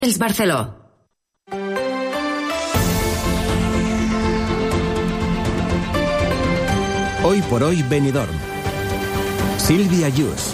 Els Barceló. Hoy por hoy Benidorm. Sílvia Yus.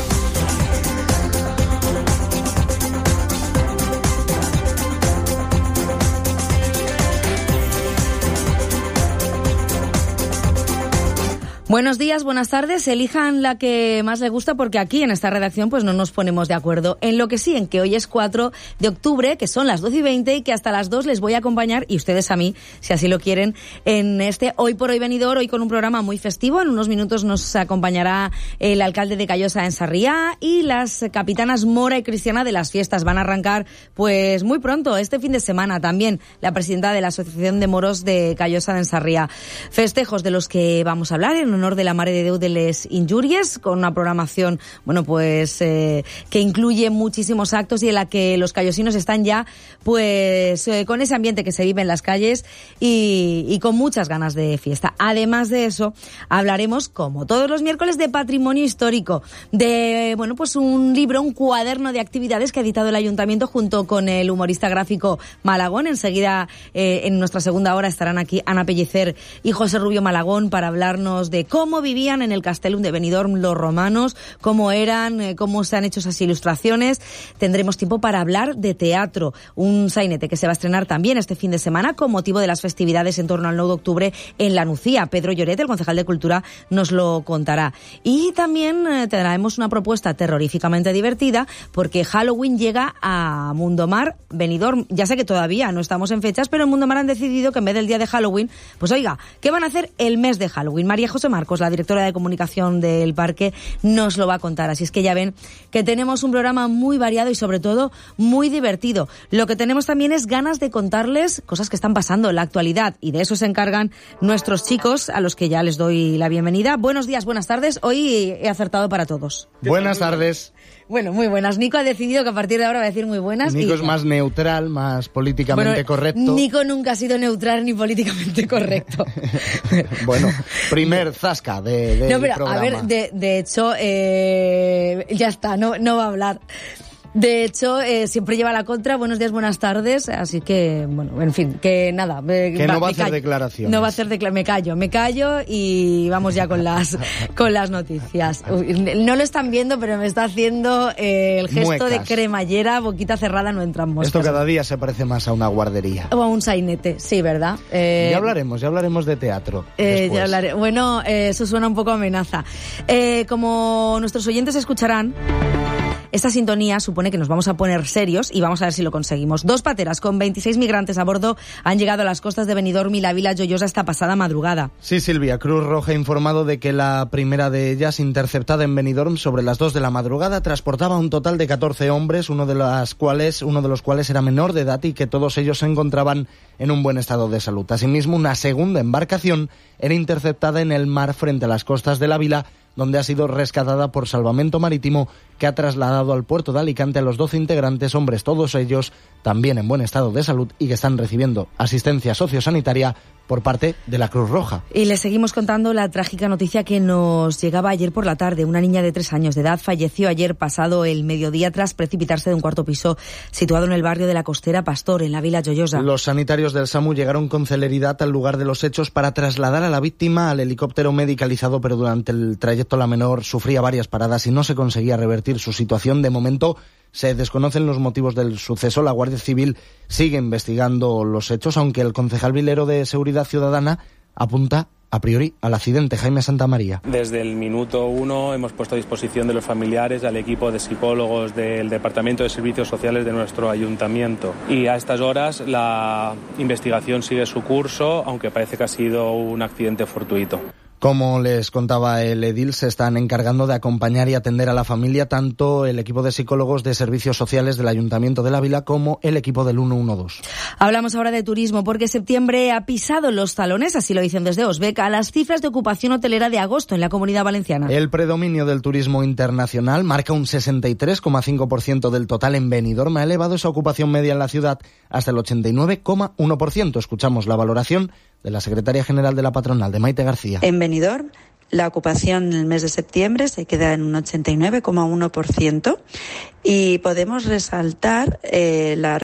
Buenos días, buenas tardes. Elijan la que más les gusta porque aquí en esta redacción pues no nos ponemos de acuerdo. En lo que sí, en que hoy es 4 de octubre, que son las 12:20 y que hasta las 2 les voy a acompañar, y ustedes a mí, si así lo quieren, en este Hoy por Hoy Benidorm, hoy con un programa muy festivo. En unos minutos nos acompañará el alcalde de Callosa en Sarriá y las capitanas Mora y Cristiana de las fiestas. Van a arrancar pues muy pronto, este fin de semana también, la presidenta de la Asociación de Moros de Callosa en Sarriá. Festejos de los que vamos a hablar en honor de la Mare de Déu de les Injúries, con una programación, bueno, pues que incluye muchísimos actos y en la que los callosinos están ya pues con ese ambiente que se vive en las calles y con muchas ganas de fiesta. Además de eso, hablaremos, como todos los miércoles, de patrimonio histórico, de, bueno, pues un libro, un cuaderno de actividades que ha editado el Ayuntamiento junto con el humorista gráfico Malagón. Enseguida, en nuestra segunda hora, estarán aquí Ana Pellicer y José Rubio Malagón para hablarnos de cómo vivían en el Castellum de Benidorm los romanos, cómo eran, cómo se han hecho esas ilustraciones. Tendremos tiempo para hablar de teatro, un sainete que se va a estrenar también este fin de semana con motivo de las festividades en torno al 9 de octubre en La Nucía. Pedro Lloret, el concejal de Cultura, nos lo contará. Y también tendremos una propuesta terroríficamente divertida porque Halloween llega a Mundomar, Benidorm. Ya sé que todavía no estamos en fechas, pero en Mundomar han decidido que en vez del día de Halloween, pues oiga, ¿qué van a hacer el mes de Halloween? María José Marcos, la directora de comunicación del parque, nos lo va a contar. Así es que ya ven que tenemos un programa muy variado y sobre todo muy divertido. Lo que tenemos también es ganas de contarles cosas que están pasando en la actualidad y de eso se encargan nuestros chicos, a los que ya les doy la bienvenida. Buenos días, buenas tardes. Hoy he acertado para todos. Buenas tardes. Bueno, muy buenas. Nico ha decidido que a partir de ahora va a decir muy buenas. Nico es más neutral, más políticamente correcto. Nico nunca ha sido neutral ni políticamente correcto. Bueno, primer zasca del programa. A ver, de hecho, ya está, no va a hablar. De hecho, siempre lleva la contra. Buenos días, buenas tardes. Así que, bueno, en fin, que nada. Que no va a hacer declaraciones. No va a hacer declaraciones. Me callo y vamos ya con las noticias. No lo están viendo, pero me está haciendo el gesto muecas de cremallera, boquita cerrada, no entran moscas. Esto cada día se parece más a una guardería. O a un sainete, sí, ¿verdad? Ya hablaremos de teatro. Ya hablaré. Bueno, eso suena un poco a amenaza. Como nuestros oyentes escucharán, esta sintonía supone que nos vamos a poner serios y vamos a ver si lo conseguimos. 2 pateras con 26 migrantes a bordo han llegado a las costas de Benidorm y la Vila Joiosa esta pasada madrugada. Sí, Silvia, Cruz Roja ha informado de que la primera de ellas, interceptada en Benidorm sobre las 2 de la madrugada, transportaba un total de 14 hombres, uno de los cuales era menor de edad y que todos ellos se encontraban en un buen estado de salud. Asimismo, una segunda embarcación era interceptada en el mar frente a las costas de la Vila, donde ha sido rescatada por Salvamento Marítimo, que ha trasladado al puerto de Alicante a los 12 integrantes, hombres todos ellos también en buen estado de salud y que están recibiendo asistencia sociosanitaria por parte de la Cruz Roja. Y les seguimos contando la trágica noticia que nos llegaba ayer por la tarde. Una niña de 3 años de edad falleció ayer pasado el mediodía tras precipitarse de un cuarto piso situado en el barrio de la Costera Pastor, en la Vila Joiosa. Los sanitarios del SAMU llegaron con celeridad al lugar de los hechos para trasladar a la víctima al helicóptero medicalizado, pero durante el trayecto la menor sufría varias paradas y no se conseguía revertir su situación. De momento se desconocen los motivos del suceso. La Guardia Civil sigue investigando los hechos, aunque el concejal vilero de Seguridad Ciudadana apunta a priori al accidente. Jaime Santamaría. Desde el minuto 1 hemos puesto a disposición de los familiares al equipo de psicólogos del Departamento de Servicios Sociales de nuestro ayuntamiento. Y a estas horas la investigación sigue su curso, aunque parece que ha sido un accidente fortuito. Como les contaba el edil, se están encargando de acompañar y atender a la familia tanto el equipo de psicólogos de servicios sociales del Ayuntamiento de la Vila como el equipo del 112. Hablamos ahora de turismo porque septiembre ha pisado los talones, así lo dicen desde Osbec, a las cifras de ocupación hotelera de agosto en la Comunidad Valenciana. El predominio del turismo internacional marca un 63,5% del total en Benidorm. Ha elevado esa ocupación media en la ciudad hasta el 89,1%. Escuchamos la valoración de la secretaria general de la patronal, de Maite García. En Benidorm La ocupación en el mes de septiembre se queda en un 89,1% y podemos resaltar la